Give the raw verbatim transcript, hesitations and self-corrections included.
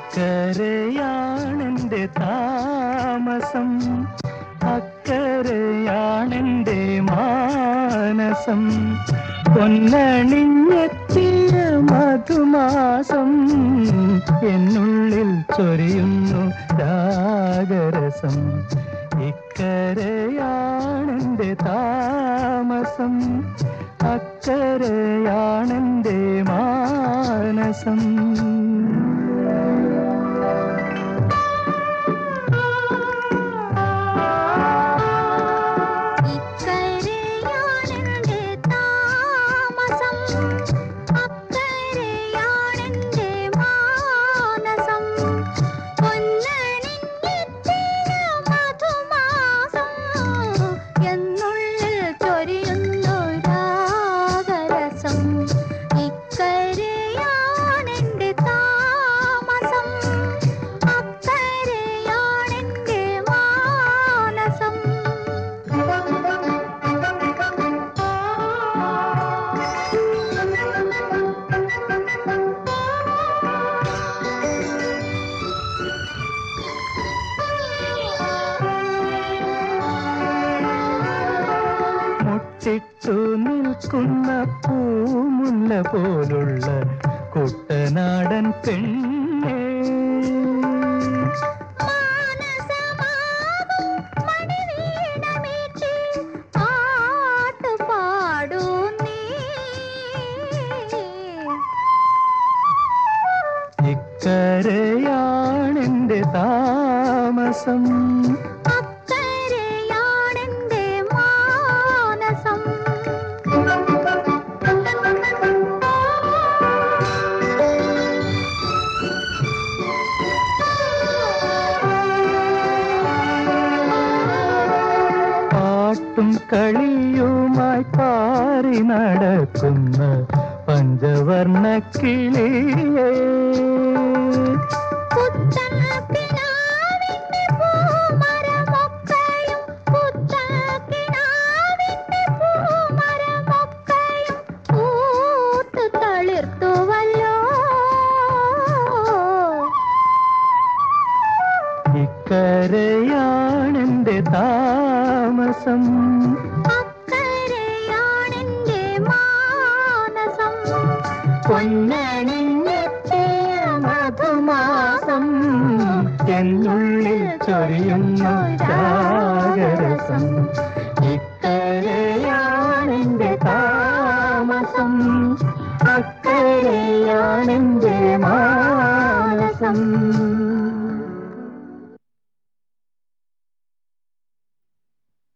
ഇക്കരയാണെന്റെ താമസം, അക്കരയാണെന്റെ മാനസം. പൊന്നണിഞ്ഞെത്തിയ മധുമാസം എന്നുള്ളിൽ ചൊരിയുന്നു രാഗരസം. ഇക്കരയാണെന്റെ താമസം, അക്കരയാണെന്റെ മാനസം. ചിട്ടു നിൽക്കുന്ന പൂമുല്ല പോലുള്ള കുട്ടനാടൻ പെണ്ണേ, ഇക്കരയാണെന്റെ താമസം, കളിയുമായി പാറി നടക്കുന്ന പഞ്ചവർണ്ണ കിളിയേ, ഇക്കരയാണെന്റെ താമസം, അക്കരയാണെന്റെ മാനസം. പൊന്നണിഞ്ഞെത്തിയ മധുമാസം എന്നുള്ളിൽ ചൊരിയുന്നു രാഗരസം. ഇക്കരയാണെന്റെ താമസം, അക്കരയാണെന്റെ മാനസം.